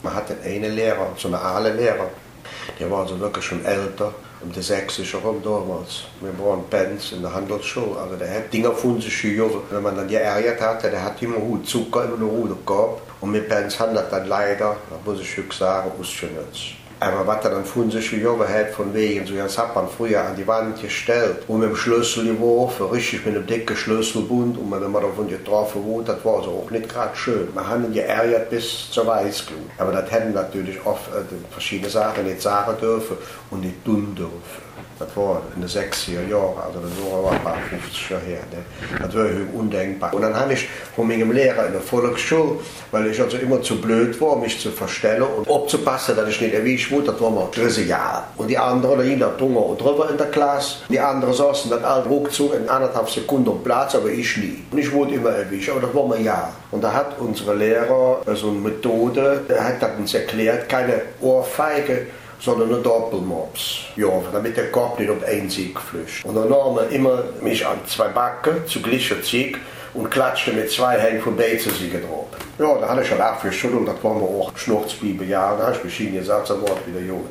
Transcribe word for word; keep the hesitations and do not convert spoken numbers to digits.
Man hatte einen Lehrer, so einen alten Lehrer, der war so wirklich schon älter, um die sächsische rum damals. Wir waren Bands in der Handelsschule, also der hat Dinger von sich gejagt. Wenn man dann geärgert hatte, der hat immer Hut Zucker in der Rute gehabt. Und mit Bands haben das dann leider, da muss ich wirklich sagen, ausgenutzt. Aber was er dann von sich gejagt hat, von wegen, so das hat man früher an die Wand gestellt und mit dem Schlüssel geworfen, richtig mit einem dicken Schlüsselbund, und wenn man davon getroffen wurde, das war so auch nicht gerade schön. Man hat ihn geärgert bis zur Weißglut. Aber das hätten natürlich oft äh, verschiedene Sachen nicht sagen dürfen und nicht tun dürfen. Das war in den sechziger Jahren, also das war ein paar fünfzig Jahre her. Ne? Das war undenkbar. Und dann habe ich von meinem Lehrer in der Volksschule, weil ich also immer zu blöd war, mich zu verstellen und aufzupassen, dass ich nicht erwischt wurde, das war mal dritte Jahr. Und die anderen, die da drunter und drüber in der Klasse, die anderen saßen dann alle ruckzuck in anderthalb Sekunden am Platz, aber ich nie. Und ich wurde immer erwischt, aber das war mal ja. Und da hat unsere Lehrer so eine Methode, der hat das uns erklärt, keine Ohrfeige, sondern ein Doppelmops. Ja, damit der Kopf nicht auf einen Sieg flüscht. Und dann nahm er immer mich an zwei Backen zu gleicher Zeit und klatschte mit zwei Händen von Beizesiegen drauf. Ja, da hatte ich schon abgeschüttelt und das war mir auch Schnurzbibel. Ja, da habe ich beschieden gesagt, das Wort wieder gut.